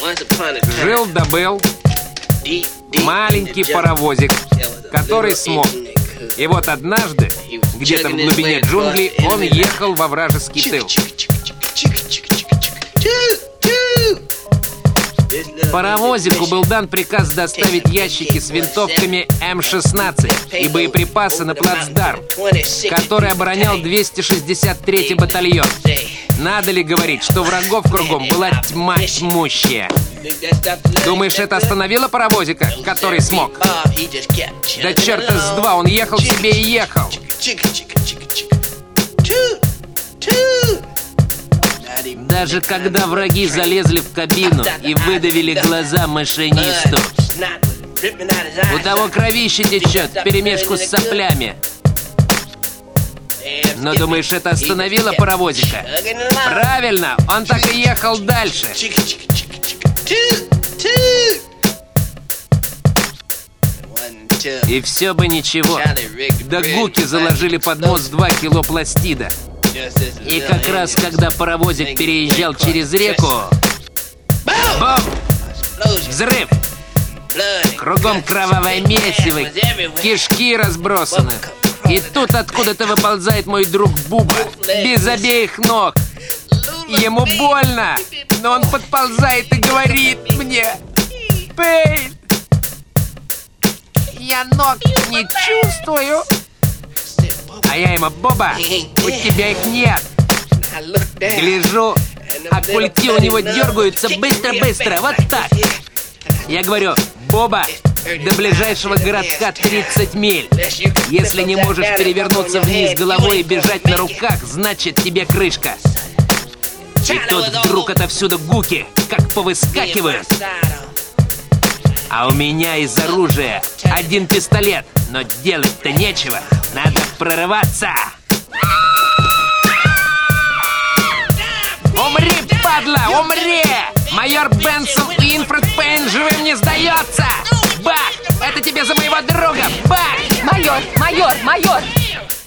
Жил да был маленький паровозик, который смог. И вот однажды, где-то в глубине джунглей, он ехал во вражеский тыл. Паровозику был дан приказ доставить ящики с винтовками М-16 и боеприпасы на плацдарм, который оборонял 263-й батальон. Надо ли говорить, что врагов кругом была тьма тьмущая? Думаешь, это остановило паровозика, который смог? Да черта с два, он ехал себе и ехал. Даже когда враги залезли в кабину и выдавили глаза машинисту, у того кровище течет вперемешку с соплями. Но думаешь, это остановило паровозика? Правильно, он так и ехал дальше. И все бы ничего. Да Гуки заложили под мост 2 кило пластида. И как раз когда паровозик переезжал через реку... Бум! Взрыв! Кругом кровавое месиво, кишки разбросаны. И тут откуда-то выползает мой друг Буба, без обеих ног. Ему больно, но он подползает и говорит мне: «Пейн, я ног не чувствую». А я ему: «Боба, у тебя их нет». Гляжу, а культи у него дергаются быстро-быстро, вот так. Я говорю: «Боба, до ближайшего городка 30 миль. Если не можешь перевернуться вниз головой и бежать на руках, значит тебе крышка». И тут вдруг отовсюду Гуки как повыскакивают. А у меня из оружия один пистолет, но делать-то нечего, надо прорываться. Умри, падла, умри! Майор Бенсон Уинфред Пейн живым не сдается! Бах! Это тебе за моего друга! Бах! Майор!